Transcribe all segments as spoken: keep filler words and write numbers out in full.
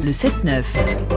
Le sept neuf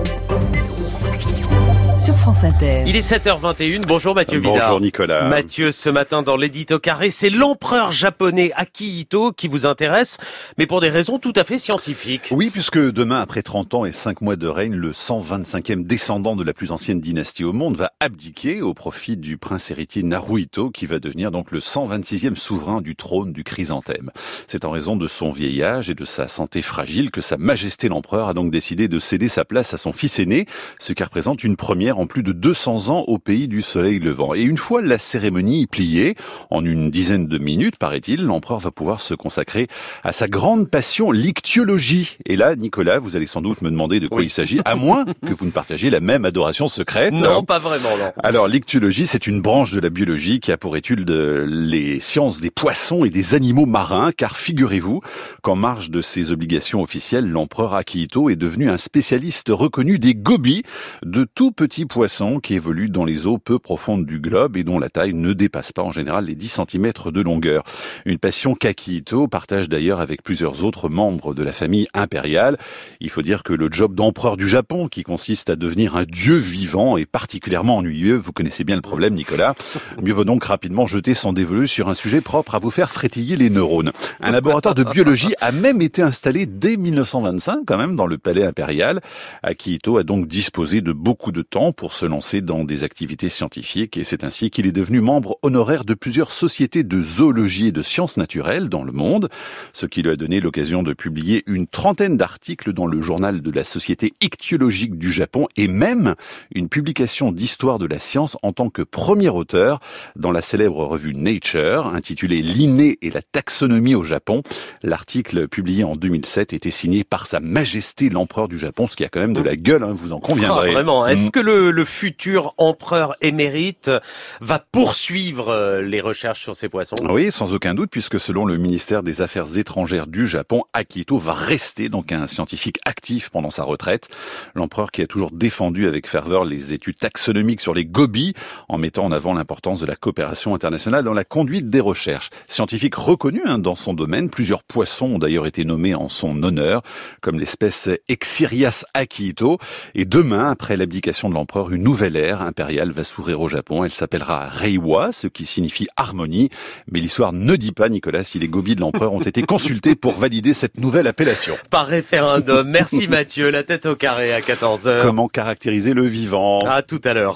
sur France Inter. Il est sept heures vingt et une. Bonjour Mathieu Vidal. Bonjour Nicolas. Mathieu, ce matin dans l'édito carré, c'est l'empereur japonais Akihito qui vous intéresse, mais pour des raisons tout à fait scientifiques. Oui, puisque demain, après trente ans et cinq mois de règne, le cent vingt-cinquième descendant de la plus ancienne dynastie au monde va abdiquer au profit du prince héritier Naruhito, qui va devenir donc le cent vingt-sixième souverain du trône du chrysanthème. C'est en raison de son vieil âge et de sa santé fragile que sa majesté l'empereur a donc décidé de céder sa place à son fils aîné, ce qui représente une première en plus de deux cents ans au pays du soleil levant. Et une fois la cérémonie pliée, en une dizaine de minutes, paraît-il, l'empereur va pouvoir se consacrer à sa grande passion, l'ichtyologie. Et là, Nicolas, vous allez sans doute me demander de quoi oui. il s'agit, à moins que vous ne partagiez la même adoration secrète. Non, pas vraiment, non. Alors, l'ichtyologie, c'est une branche de la biologie qui a pour étude les sciences des poissons et des animaux marins, car figurez-vous qu'en marge de ses obligations officielles, l'empereur Akihito est devenu un spécialiste reconnu des gobies, de tout petits poissons qui évoluent dans les eaux peu profondes du globe et dont la taille ne dépasse pas en général les dix centimètres de longueur. Une passion qu'Akihito partage d'ailleurs avec plusieurs autres membres de la famille impériale. Il faut dire que le job d'empereur du Japon, qui consiste à devenir un dieu vivant, est particulièrement ennuyeux. Vous connaissez bien le problème, Nicolas. Mieux vaut donc rapidement jeter son dévolu sur un sujet propre à vous faire frétiller les neurones. Un laboratoire de biologie a même été installé dès mille neuf cent vingt-cinq, quand même, dans le palais impérial. Akihito a donc disposé de beaucoup de temps pour se lancer dans des activités scientifiques et c'est ainsi qu'il est devenu membre honoraire de plusieurs sociétés de zoologie et de sciences naturelles dans le monde, ce qui lui a donné l'occasion de publier une trentaine d'articles dans le journal de la Société ichtyologique du Japon et même une publication d'histoire de la science en tant que premier auteur dans la célèbre revue Nature, intitulée Linné et la taxonomie au Japon. L'article publié en deux mille sept était signé par Sa Majesté l'empereur du Japon, ce qui a quand même de la gueule, hein, vous en conviendrez. Ah, vraiment, est-ce que le, le futur empereur émérite va poursuivre les recherches sur ces poissons? Oui, sans aucun doute, puisque selon le ministère des Affaires étrangères du Japon, Akihito va rester donc un scientifique actif pendant sa retraite. L'empereur qui a toujours défendu avec ferveur les études taxonomiques sur les gobies, en mettant en avant l'importance de la coopération internationale dans la conduite des recherches. Scientifique reconnu hein, dans son domaine, plusieurs poissons ont d'ailleurs été nommés en son honneur, comme l'espèce Exirias akihito. Et demain, après l'abdication de l'empereur, une nouvelle ère impériale va s'ouvrir au Japon. Elle s'appellera Reiwa, ce qui signifie harmonie. Mais l'histoire ne dit pas, Nicolas, si les gobies de l'empereur ont été consultés pour valider cette nouvelle appellation. Par référendum. Merci Mathieu, la tête au carré à quatorze heures. Comment caractériser le vivant? À tout à l'heure.